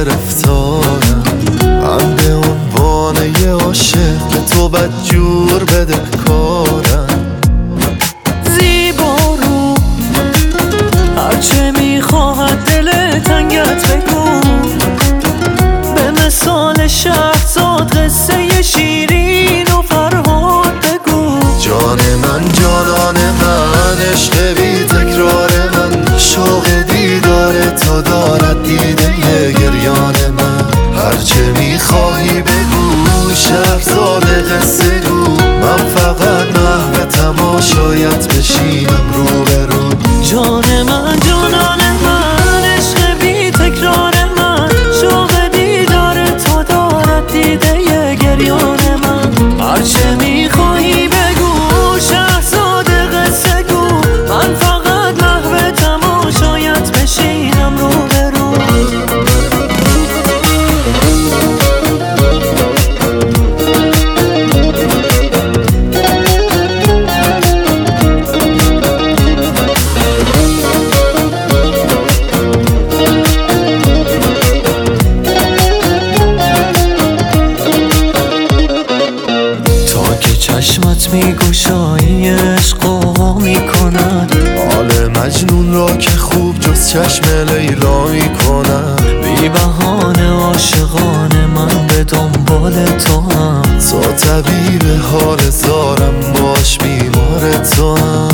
گرفتارم. من به عنوان یه عاشق به تو بدجور بده کارم. زیبا رو هرچه میخواهد دل تنگت بگو، به مثال شهرزاد قصه شیرین و فرهاد بگو. جان من جانان من، عشق بی تکرار من، شوق دیدار تو دارد دیده گریان من. هرچه میخواهی بگو شهرزاد قصه گو، من فقط محو تماشایت بشینم رو به رو. جان من جانان من، عشق بی تکرار من، شوق دیدار تو دارد دیده گریان من. هرچه میخواهی بگو شهرزاد قصه گو، من فقط محو تماشایت بشینم رو به رو. چشمت میگوشایی عشقا میکند، حال مجنون را که خوب جز چشم لیلا میکند. بی بهانه عاشقانه من به دنبال تو هم، تو طبیب حال زارم، باش بیمار تو هم.